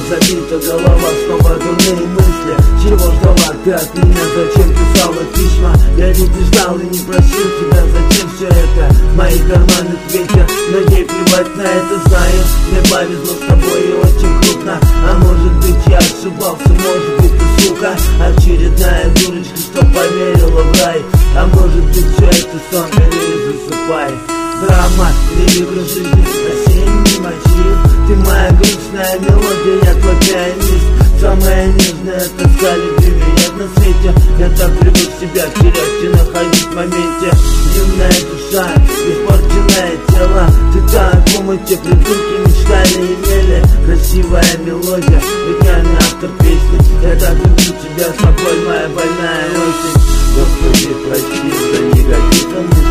забита голова, снова дурные мысли. Чего ждала ты от меня, зачем писала письма? Я ведь не ждал и не просил тебя, зачем все это? Мои карманы светят, но ей плевать на это, знаю. Мне повезло с тобой и очень крупно. А может быть я ошибался, может быть ты сука, очередная дурочка, что поверила в рай. А может быть все это сон, или засыпай. Драма, или игры жизни, осенний мотив. Ты моя грустная мелодия, я твой пианист. Самая нежная тоска, любимый нет на свете. Я так привык себя терять и находить в моменте. Юная душа, испорченное тело. Ты та, о ком эти придурки мечтали и имели. Красивая мелодия, гениальный автор песни. Я так люблю тебя с собой, моя больная осень. Господи, прости за негатив.